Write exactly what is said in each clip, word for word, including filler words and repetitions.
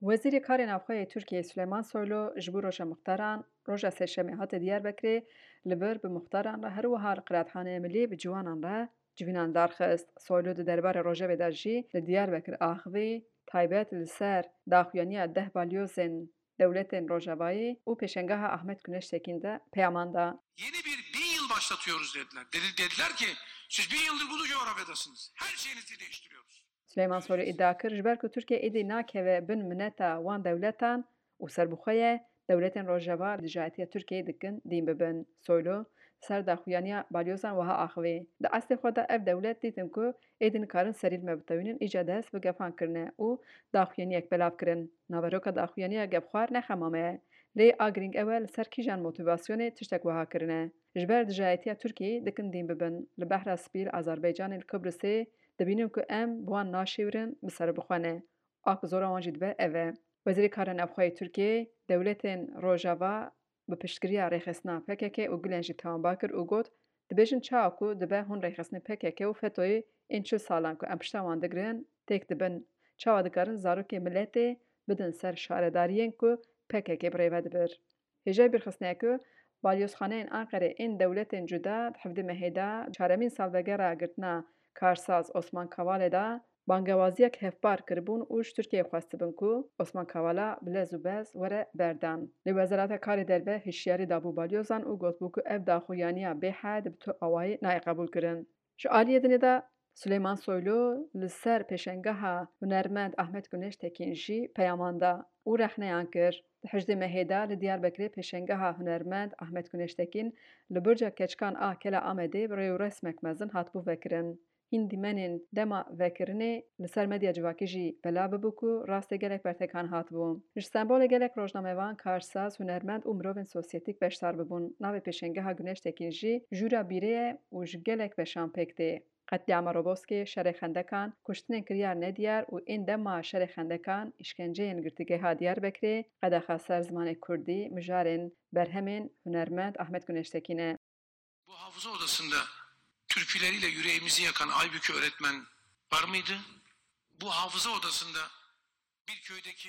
Wezîrê Karê Navxwe yê Tirkiyeyê Suleyman Soylu ji bo Roja Muxtaran roja sêşemê hate Diyarbekirê li vir bi muxtaran re her wiha li Qiraatxaneya Millî bi ciwanan re civînan darxist. Soylu di derbarê rojevê de jî li Diyarbekir axivî taybet li ser daxuyaniya deh balyozên dewletên Rojavayê û pêşengeha Ahmet Güneştekîn de peyaman da. Yeni bir bin yıl başlatıyoruz dediler. Dedi, dediler ki siz bin yıldır bu coğrafyadasınız. Her şeyinizi değiştiriyoruz. Süleyman Soylu iddia kir ji ber ku Tirkiye êdî nakeve bin mineta wan dewletan û serbixwe ye, dewletên Rojava dijatiya Tirkiyeyê dikin dîn bibin. Soylu ser daxuyaniya balyozan wiha axivî. Di eslê xwe de ev dewlet dîtin ku êdî nikarin serîlme bitewînin îca dest bi gefan kirine û daxuyaniyek belav kirin. Naveroka daxuyaniya gevxwar nexemame ye. Lê a girîng ew e li ser kîjan motîvasyonê tiştek wiha kirine. Ji ber dijatiya Tirkiyeyê dikin dîn bibin. Li behra spî li Azerbaycanê li Kibrîsê dibînin ku em bi wan naşêwirin bi serbixwe. A ku zora wan jî dibe ev e. Wezîrê Karê Navxwe yê Tirkiyeyê dewletên Rojava bi piştgiriya rêxistina P K K û gulên jî tewamba kir û got dibêjin çawa ku dibe hûn rêxistinê P K K û FETÖ'yê ên çil salan ku em pişta wan digirin têk dibin. Çawa dikarin zarokê miletê bidin ser şaredariyên ku P K K bi rêve dibir. Hêja bîrxistnê ku balyozxaneyên Enqereyê ên dewletên cuda di hevdê mehê de çaremîn salvegera girtina karsaz Osman Kavalê de bangewaziyek hevpar kiribûn û ji Tirkiyeyê xwestibin ku Osman Kavala bi lez û bez were berdan. Lê Wezareta Karê Derve hişyarî dabû balyozan û gotbû ku ev daxuyaniya bêhed bi tu awayî nayê qebûl kirin. Ji aliyê dinê de Süleyman Soylu li ser pêşengeha hunermend Ahmet Güneştekîn jî peyaman da û rexneyan kir. Di hejdê mehê de li Diyarbekirê pêşengeha hunermend Ahmet Güneştekîn li Burca Keçkan a Kela Amedê bi rê û resmek mezin hatibû vekirin. Hîn dîmenên dema vekirinê li ser medya civakî jî belav bibû ku rastê gelek bertekan hatibû. Ji sembolê gelek rojnamevan, karsaz, hunermend û mirovên sosyetîk beşdar bibûn. Navê pêşengeha Güneştekîn jî Jûra Bîrê ye û ji gelek weşan pêk tê. Qetlîama Roboskê, şerê xendekan, kuştinên kiryar nediyar û ên dema şerê xendekan, îşkenceyên girtîgeha Diyarbekirê, qedexa ser zimanê Kurdî, mijarên berhemên hunermend Ahmet Güneştekîn e. Bu hafıza odasında türküleriyle yüreğimizi yakan Aybüke öğretmen var mıydı? Bu hafıza odasında bir köydeki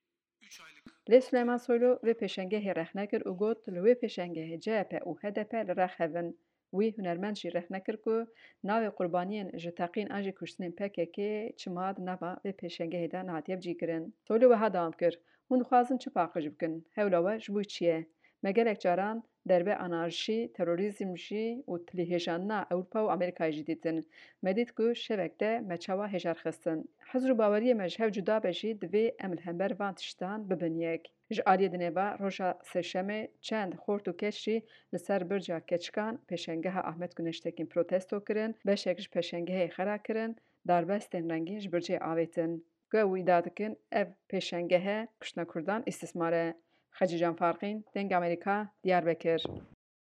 üç aylık... Lê Süleyman Soylu vê pêşengehê rexne kir û got li wê pêşengehê C H P û H D P li rex hevin. Wî hunermend jî rexne kir ku navê qurbaniyên ji teqîn an jî kuştinên P K K çima di nava vê pêşengehê de nehatiye bicîkirin. Soylu wiha dawam kir. Hûn dixwazin çi paqij bikin? Hewla we ji bo çi ye? Me gelek caran derbê anarşî, terorîzm jî û tilîhêjanina Ewropa û Amerîkayê jî dîtin. Me dît ku şevek de me çawa hêjarxistin. Hezr û baweriyê me ji hev cuda be jî divê em li hember van tiştan bibin yek. Ji aliyê dinê ve roja sêşemê çend xort û keç jî li ser Burca Keçkan pêşengeha Ahmet Güneştekîn protesto kirin, beşek ji pêşengehê xera kirin, darbestên rengîn ji Burcê avêtin. Ku ew îdia dikin ev pêşengehe kuştina Kurdan îstismar e. Xecî Canfarqîn, Deng Amerîka, Diyarbekir.